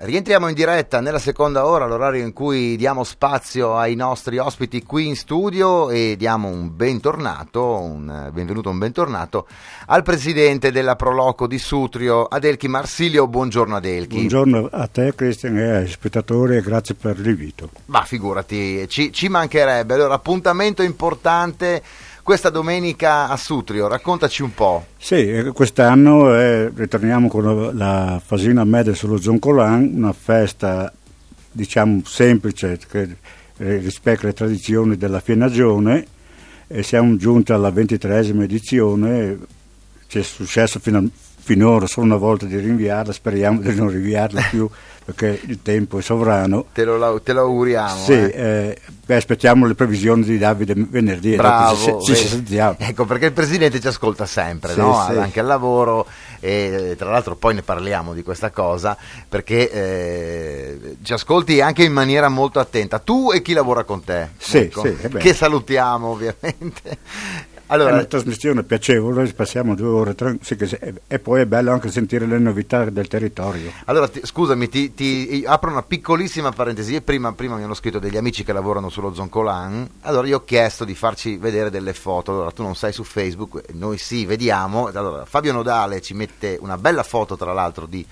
Rientriamo in diretta nella seconda ora, l'orario in cui diamo spazio ai nostri ospiti qui in studio e diamo un bentornato, un bentornato al presidente della Proloco di Sutrio, Adelchi Marsilio. Buongiorno Adelchi. Buongiorno a te Cristian e ai spettatori e grazie per l'invito. Ma figurati, ci mancherebbe. Allora, appuntamento importante questa domenica a Sutrio, raccontaci un po'. Sì, quest'anno ritorniamo con la Fasina Mede sullo Zoncolan, una festa diciamo semplice che rispecchia le tradizioni della Fienagione, e siamo giunti alla 23esima edizione. C'è successo finora solo una volta di rinviarla, speriamo di non rinviarla più perché il tempo è sovrano. Te lo auguriamo. Sì, aspettiamo le previsioni di Davide venerdì. Bravo, ci sentiamo. Ecco, perché il presidente ci ascolta sempre, sì, no? Sì. Anche al lavoro, e tra l'altro poi ne parliamo di questa cosa, perché ci ascolti anche in maniera molto attenta, tu e chi lavora con te. Sì, ecco, sì, che salutiamo ovviamente. Allora, è una trasmissione piacevole, passiamo 2 ore e poi è bello anche sentire le novità del territorio. Allora scusami, ti apro una piccolissima parentesi. Prima mi hanno scritto degli amici che lavorano sullo Zoncolan, allora io ho chiesto di farci vedere delle foto. Allora tu non sei su Facebook, noi sì, vediamo. Allora Fabio Nodale ci mette una bella foto, tra l'altro di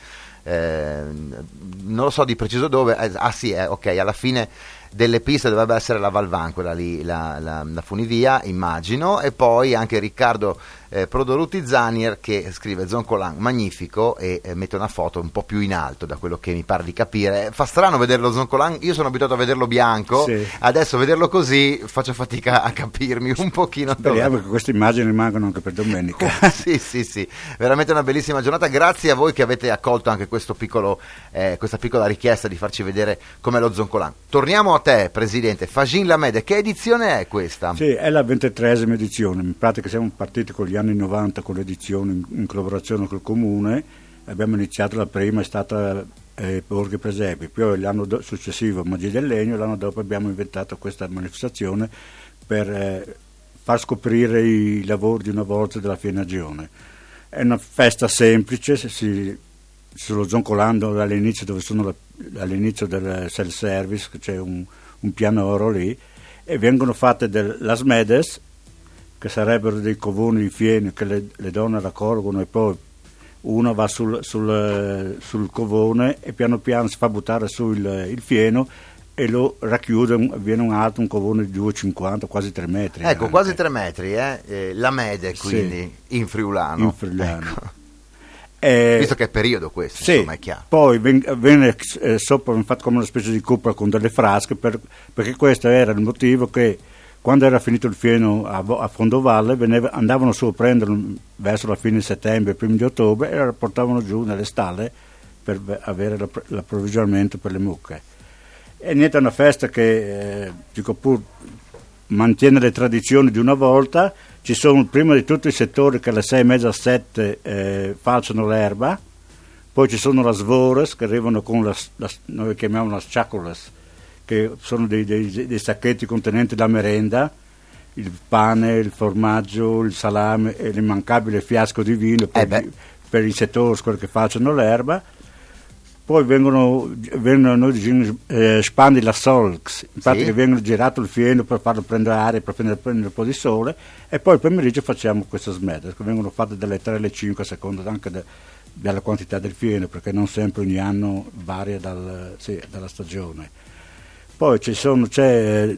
non lo so di preciso dove, ok, alla fine delle piste dovrebbe essere la Valvan, quella lì, la funivia, immagino, e poi anche Riccardo Prodoruti Zanier che scrive Zoncolan magnifico e mette una foto un po' più in alto, da quello che mi pare di capire. Fa strano vederlo Zoncolan, io sono abituato a vederlo bianco, sì. Adesso vederlo così faccio fatica a capirmi un pochino. Speriamo che queste immagini rimangano anche per domenica. sì, veramente una bellissima giornata. Grazie a voi che avete accolto anche questa piccola richiesta di farci vedere com'è lo Zoncolan. Torniamo a te, presidente. Fagin Lamede, che edizione è questa? Sì, è la 23esima edizione. In pratica siamo partiti con gli anni 90 con l'edizione in collaborazione col comune. Abbiamo iniziato, la prima è stata Borghi Presepi, poi l'anno successivo Magia del Legno, l'anno dopo abbiamo inventato questa manifestazione per far scoprire i lavori di una volta della Fienagione. È una festa semplice, sullo Zoncolando all'inizio, all'inizio del self-service, c'è un pianoro lì, e vengono fatte las medes, che sarebbero dei covoni di fieno che le donne raccolgono, e poi una va sul covone e piano piano si fa buttare su il fieno e lo racchiude, viene un covone di 2,50, quasi 3 metri. Ecco, anche. Quasi 3 metri, la mede quindi, sì, in friulano. Ecco. Visto che è periodo questo, sì, insomma, è chiaro. Poi viene sopra fatto come una specie di coppa con delle frasche, perché questo era il motivo che quando era finito il fieno a Fondovalle andavano su a prenderlo verso la fine di settembre, primi di ottobre, e lo portavano giù nelle stalle per avere l'approvvigionamento per le mucche. E niente, è una festa che pur mantiene le tradizioni di una volta. Ci sono prima di tutto i settori che alle 6:30-7 falciano l'erba, poi ci sono le svores che arrivano con noi chiamiamo le chacolas, che sono dei sacchetti contenenti la merenda, il pane, il formaggio, il salame e l'immancabile fiasco di vino per i settori che falciano l'erba. Poi vengono noi spandi la solx, infatti, sì, che vengono girato il fieno per farlo prendere aria, per prendere un po' di sole, e poi il pomeriggio facciamo queste smette che vengono fatte dalle 3 alle 5 a seconda anche della quantità del fieno, perché non sempre ogni anno varia dalla stagione. Poi il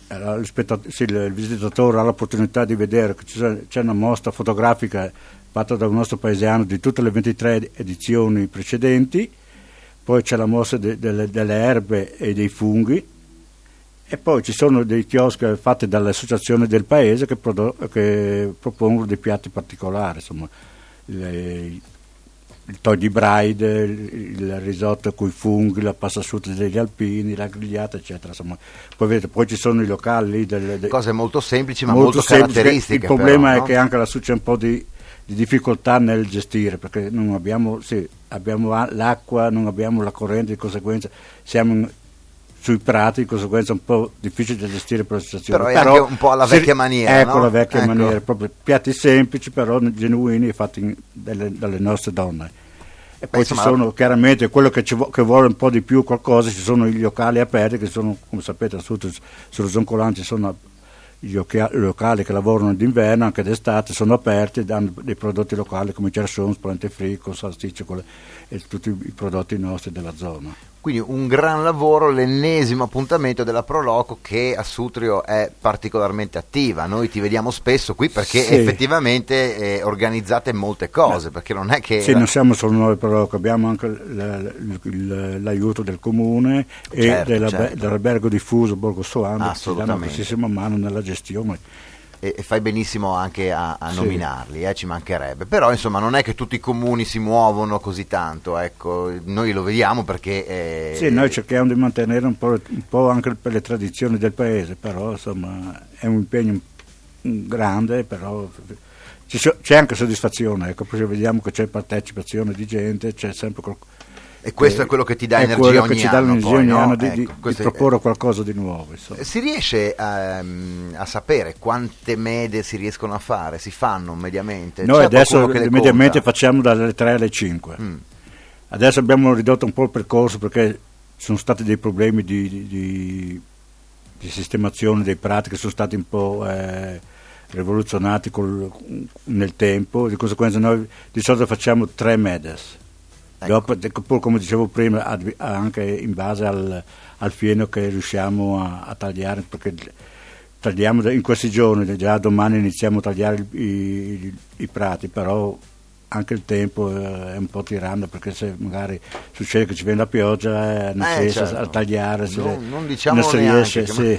visitatore ha l'opportunità di vedere che c'è una mostra fotografica fatta da un nostro paesano di tutte le 23 edizioni precedenti. Poi c'è la mostra delle erbe e dei funghi, e poi ci sono dei chioschi fatti dalle associazioni del paese che propongono dei piatti particolari, insomma il togli braide, il risotto con i funghi, la pasta asciutta degli alpini, la grigliata, eccetera. Insomma, poi ci sono i locali lì, cose molto semplici ma molto caratteristiche. Il problema però, no? è che anche lassù c'è un po' di difficoltà nel gestire, perché non abbiamo l'acqua, non abbiamo la corrente, di conseguenza siamo sui prati, di conseguenza è un po' difficile da gestire per l'associazione. Però è anche un po' alla vecchia maniera, ecco, no? La vecchia maniera, proprio piatti semplici però genuini, fatti dalle nostre donne. E poi ci sono chiaramente quello che vuole un po' di più qualcosa, ci sono i locali aperti che sono, come sapete, sulle Zoncolan ci sono i locali che lavorano d'inverno, anche d'estate, sono aperti, danno dei prodotti locali come Cersons, polente frico, salsicce e tutti i prodotti nostri della zona. Quindi un gran lavoro, l'ennesimo appuntamento della Proloco che a Sutrio è particolarmente attiva. Noi ti vediamo spesso qui perché effettivamente organizzate molte cose, perché non è che... Sì, non siamo solo noi Proloco, abbiamo anche l'aiuto del comune e dell'albergo diffuso Borgo Soano, che ci danno una grossissima mano nella gestione. E fai benissimo anche a nominarli, ci mancherebbe, però insomma non è che tutti i comuni si muovono così tanto, ecco, noi lo vediamo perché... Sì, noi cerchiamo di mantenere un po' anche per le tradizioni del paese, però insomma è un impegno grande, però c'è anche soddisfazione, ecco, poi vediamo che c'è partecipazione di gente, c'è sempre qualcosa. E questo è quello che ti dà energia ogni anno, di proporre qualcosa di nuovo. Insomma. Si riesce a sapere quante mede si riescono a fare? Si fanno mediamente? Noi adesso mediamente facciamo dalle 3 alle 5. Adesso abbiamo ridotto un po' il percorso perché ci sono stati dei problemi di sistemazione dei prati che sono stati un po' rivoluzionati nel tempo, di conseguenza noi di solito facciamo 3 medes. Dopo, come dicevo prima, anche in base al fieno che riusciamo a tagliare, perché tagliamo in questi giorni, già domani iniziamo a tagliare i prati, però anche il tempo è un po' tiranno, perché se magari succede che ci viene la pioggia non si riesce a tagliare, non diciamo non si riesce. Sì.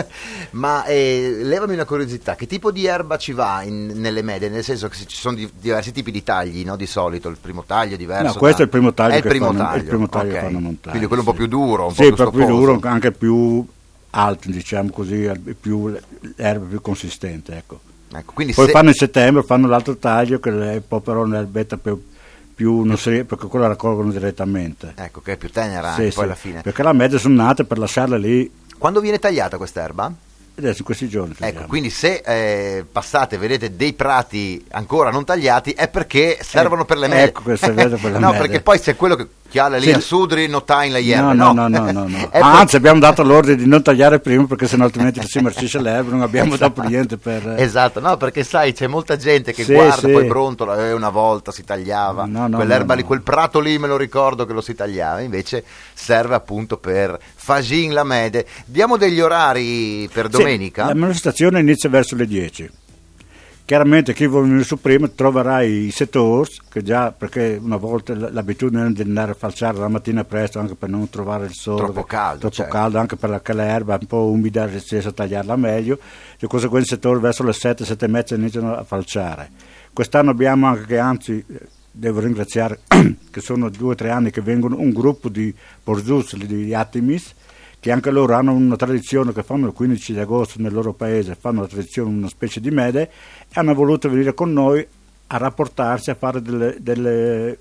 Ma levami una curiosità, che tipo di erba ci va nelle medie? Nel senso che ci sono diversi tipi di tagli, no? Di solito il primo taglio è diverso. No, questo è il primo taglio che fanno montare. Quindi quello un po' più duro, un po' più più duro, anche più alto, diciamo così, l'erba più consistente, ecco. Quindi poi fanno in settembre, fanno l'altro taglio che è un po' però un'erbetta più non si, perché quella raccolgono direttamente. Ecco, che è più tenera anche poi alla fine. Perché la media sono nate per lasciarla lì. Quando viene tagliata quest'erba? Adesso in questi giorni. Ecco, quindi se passate e vedete dei prati ancora non tagliati è perché servono per le medie. Ecco, questo è vero per le no, perché poi se quello che chiala lì a Sudri non taglia la erba. No. Anzi, abbiamo dato l'ordine di non tagliare prima, perché sennò altrimenti si marcisce l'erba, non abbiamo dopo niente per... Esatto, no, perché sai, c'è molta gente che guarda, poi brontola, una volta si tagliava, quell'erba lì, quel prato lì me lo ricordo che lo si tagliava, invece serve appunto per Fagin la mede. Diamo degli orari per domenica? La manifestazione inizia verso le 10. Chiaramente chi vuole venire su prima troverà i settori, che già, perché una volta l'abitudine di andare a falciare la mattina presto, anche per non trovare il sole troppo caldo, anche perché l'erba è un po' umida, riesce a tagliarla meglio, di conseguenza i settori verso le 7, 7 e mezza iniziano a falciare. Quest'anno abbiamo anche che, anzi devo ringraziare che sono 2 o 3 anni che vengono un gruppo di Porzus, di Attimis, che anche loro hanno una tradizione, che fanno il 15 di agosto nel loro paese, fanno la tradizione, una specie di mede, e hanno voluto venire con noi a rapportarsi, a fare delle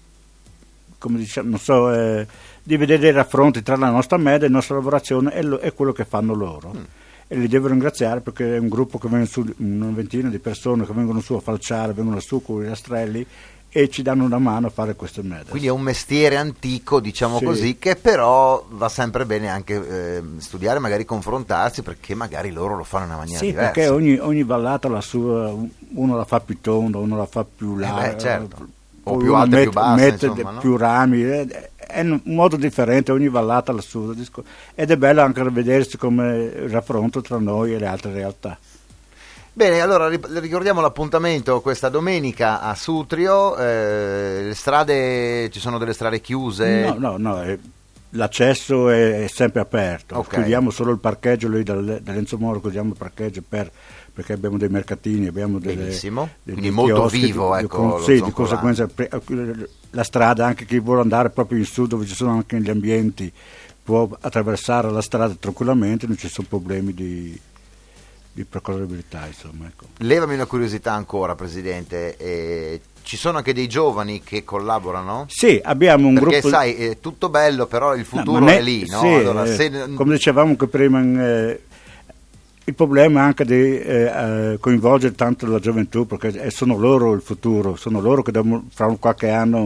come diciamo, non so, di vedere dei raffronti tra la nostra mede, la nostra lavorazione e quello che fanno loro. E li devo ringraziare perché è un gruppo che viene su, una ventina di persone che vengono su a falciare, vengono su con i rastrelli e ci danno una mano a fare queste medie. Quindi è un mestiere antico, diciamo così, che però va sempre bene anche studiare, magari confrontarsi, perché magari loro lo fanno in una maniera diversa. Perché ogni vallata la sua, uno la fa più tonda, uno la fa più larga, certo. O più alta e più bassa, mette insomma, più rami, è un modo differente, ogni vallata la sua, ed è bello anche vedersi come raffronto tra noi e le altre realtà. Bene, allora ricordiamo l'appuntamento questa domenica a Sutrio, le strade, ci sono delle strade chiuse? No, l'accesso è sempre aperto, chiudiamo solo il parcheggio lì dall'Enzo Moro, chiudiamo il parcheggio perché abbiamo dei mercatini, abbiamo benissimo, quindi molto vivo, ecco. Sì, di conseguenza la strada, anche chi vuole andare proprio in su dove ci sono anche gli ambienti, può attraversare la strada tranquillamente, non ci sono problemi di percorribilità, insomma, ecco. Levami una curiosità ancora, Presidente, ci sono anche dei giovani che collaborano? Sì, abbiamo un gruppo. Perché sai, è tutto bello, però il futuro è lì, no? Sì, allora, come dicevamo anche prima, il problema è anche di coinvolgere tanto la gioventù, perché sono loro il futuro, sono loro che fra qualche anno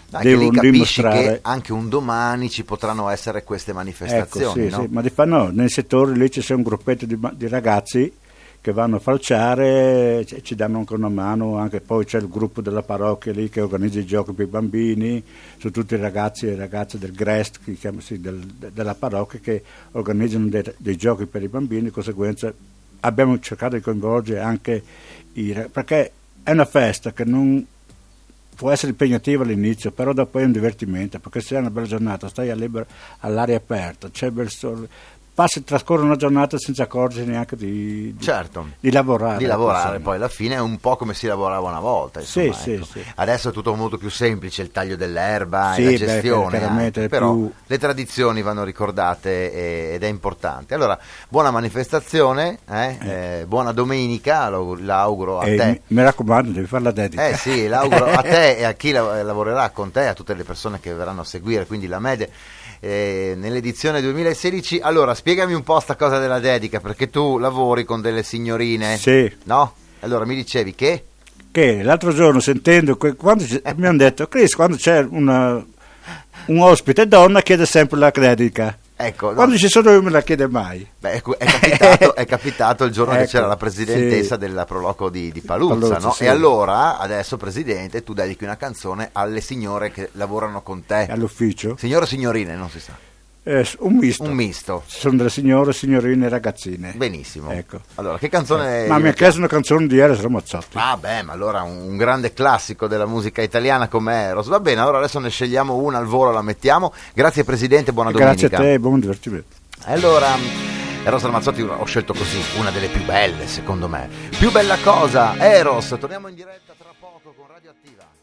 Anche lì capisci dimostrare che anche un domani ci potranno essere queste manifestazioni, ecco, sì, no? sì, ma di fatto no, nel settore lì c'è un gruppetto di ragazzi che vanno a falciare, ci danno anche una mano, anche poi c'è il gruppo della parrocchia lì che organizza i giochi per i bambini, sono tutti i ragazzi e ragazze del GREST, della parrocchia, che organizzano dei giochi per i bambini, di conseguenza abbiamo cercato di coinvolgere anche perché è una festa che non può essere impegnativa all'inizio, però dopo è un divertimento, perché se è una bella giornata, stai all'aria aperta, c'è bel sole, trascorre una giornata senza accorgersi neanche di lavorare. Di lavorare, poi alla fine è un po' come si lavorava una volta. Insomma, sì, ecco. sì. Adesso è tutto molto più semplice, il taglio dell'erba sì, e la gestione, chiaramente, però più... le tradizioni vanno ricordate ed è importante. Allora, buona manifestazione, buona domenica, l'auguro a te. Mi raccomando, devi fare la dedica. Sì, l'auguro a te e a chi lavorerà con te, a tutte le persone che verranno a seguire, quindi la Mede. Nell'edizione 2016. Allora spiegami un po' sta cosa della dedica, perché tu lavori con delle signorine, sì, no? Allora mi dicevi che l'altro giorno sentendo quando mi hanno detto Chris, quando c'è un ospite donna chiede sempre la dedica. Ecco, quando ci sono io me la chiede mai. Beh, è capitato il giorno che c'era la presidentessa della Proloco di Paluzza, no? Sì. E allora adesso, presidente, tu dedichi una canzone alle signore che lavorano con te all'ufficio, signore o signorine, non si sa. Un misto. Ci sono delle signore, signorine e ragazzine. Benissimo. Ecco. Allora, che canzone? Ma mi ha chiesto una canzone di Eros Ramazzotti. Ah, beh, ma allora un grande classico della musica italiana come Eros. Va bene, allora adesso ne scegliamo una al volo, la mettiamo. Grazie Presidente, buona domenica. Grazie a te e buon divertimento. Allora, Eros Ramazzotti ho scelto così, una delle più belle secondo me. Più bella cosa, Eros. Torniamo in diretta tra poco con Radioattiva.